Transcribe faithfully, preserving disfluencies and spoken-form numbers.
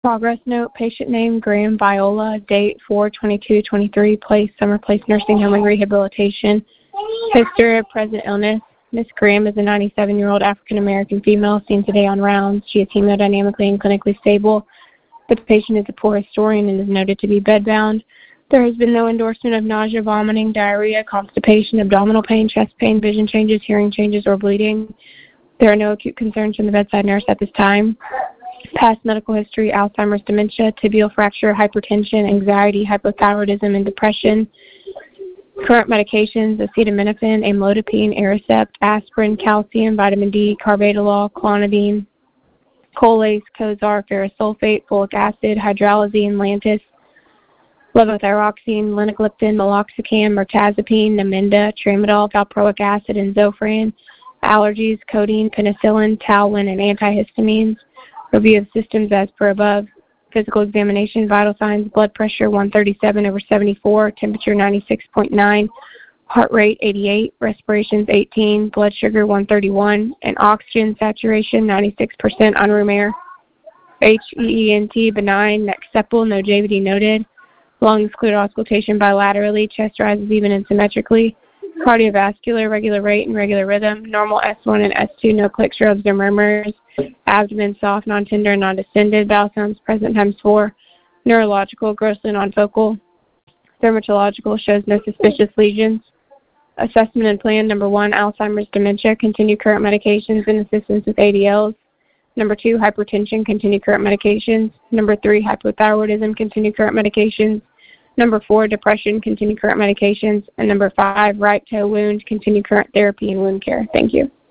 Progress note, patient name, Graham Viola, date four twenty-two twenty-three, place, Summer Place Nursing Home and Rehabilitation. History of present illness. Miz Graham is a ninety-seven-year-old African-American female seen today on rounds. She is hemodynamically and clinically stable, but the patient is a poor historian and is noted to be bedbound. There has been no endorsement of nausea, vomiting, diarrhea, constipation, abdominal pain, chest pain, vision changes, hearing changes, or bleeding. There are no acute concerns from the bedside nurse at this time. Past medical history, Alzheimer's, dementia, tibial fracture, hypertension, anxiety, hypothyroidism, and depression. Current medications, acetaminophen, amlodipine, Aricept, aspirin, calcium, vitamin D, carvedilol, clonidine, Colace, Cozar, ferrous sulfate, folic acid, hydralazine, Lantus, levothyroxine, linagliptin, meloxicam, mirtazapine, Namenda, tramadol, valproic acid, and Zofran. Allergies, codeine, penicillin, Talwin, and antihistamines. Review of systems as per above. Physical examination, vital signs, blood pressure one thirty-seven over seventy-four, temperature ninety-six point nine, heart rate eighty-eight, respirations eighteen, blood sugar one thirty-one, and oxygen saturation ninety-six percent on room air. H E E N T benign, neck sepal, no J V D noted. Lungs clear auscultation bilaterally, chest rises even and symmetrically. Cardiovascular, regular rate and regular rhythm. Normal S one and S two, no clicks, rubs, or murmurs. Abdomen soft, non-tender, non-distended. Bowel sounds present times four. Neurological, grossly non-focal. Dermatological, shows no suspicious lesions. Assessment and plan, number one, Alzheimer's, dementia, continue current medications and assistance with A D Ls. Number two, hypertension, continue current medications. Number three, hypothyroidism, continue current medications. Number four, depression, continue current medications. And number five, right toe wound, continue current therapy and wound care. Thank you.